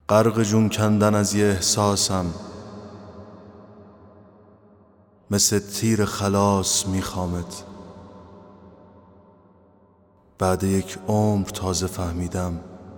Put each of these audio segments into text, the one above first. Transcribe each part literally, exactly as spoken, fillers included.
غرق جون کندن از یه احساسم، مثل تیر خلاص میخوامت. بعد یک عمر تازه فهمیدم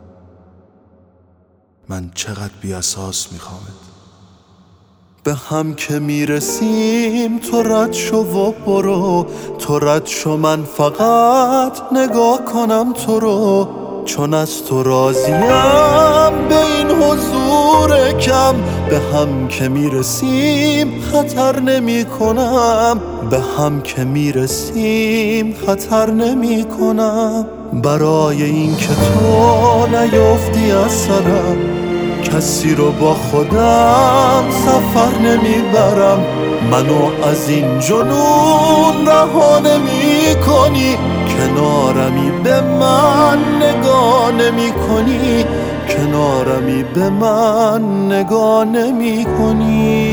من چقدر بی اساس میخوامت. به هم که میرسیم تو رد شو و برو، تو رد شو من فقط نگاه کنم تو رو، چون از تو راضیم به این حضور کم. به هم که میرسیم خطر نمی کنم، به هم که میرسیم خطر نمی کنم. برای این که تو نیفتی از سرم، کسی رو با خودم سفر نمیبرم. منو از این جنون رها نمی کنی، کنارمی به من نگاه نمی کنی، کنارمی به من نگاه نمی کنی.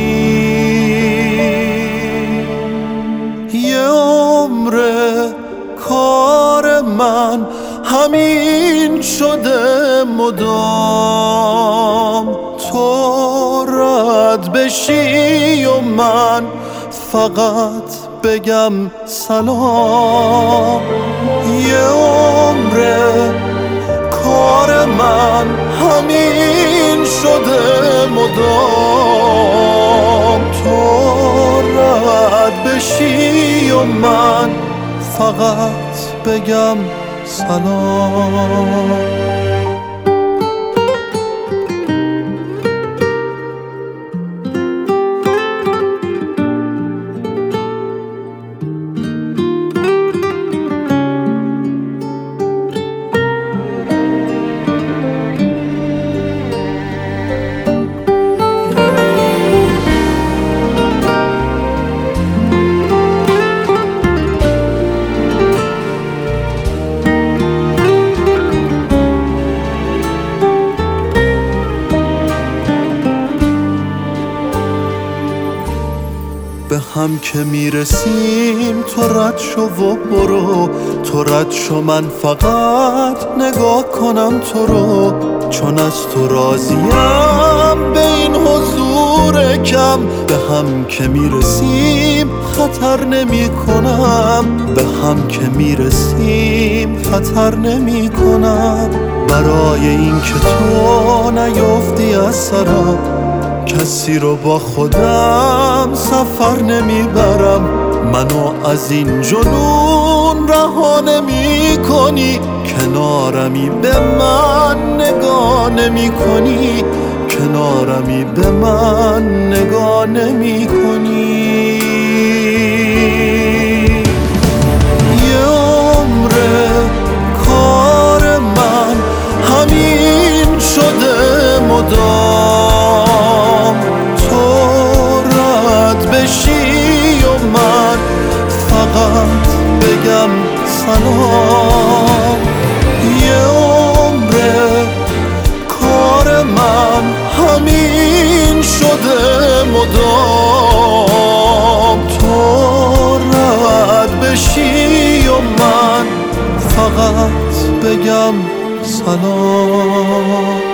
یه عمره کار من همین شده مدام، تو رد بشی و من فقط بگم سلام. یه عمره کار من همین شده مدام، تو رد بشی و من فقط بگم سلام. به هم که میرسیم تو رد شو و برو، تو رد شو من فقط نگاه کنم تو رو، چون از تو راضیم به این حضور کم. به هم که میرسیم خطر نمی کنم، به هم که میرسیم خطر نمی کنم. برای این که تو نیفتی از سرم، کسی رو با خودم سفر نمیبرم. منو از این جنون رها نمی کنی، کنارمی به من نگاه نمی کنی، کنارمی به من نگاه نمی کنی. یه عمره کار من همین شده مدام، بشی و من فقط بگم سلام. یه عمره کار من همین شده مدام، تو رد بشی و من فقط بگم سلام.